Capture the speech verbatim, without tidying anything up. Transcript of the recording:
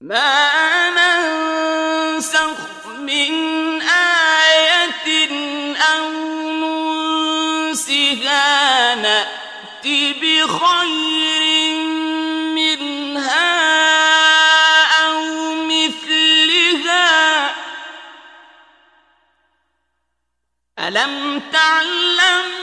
ما ننسخ من آية أو ننسها نأت بخير منها أو مثلها ألم تعلم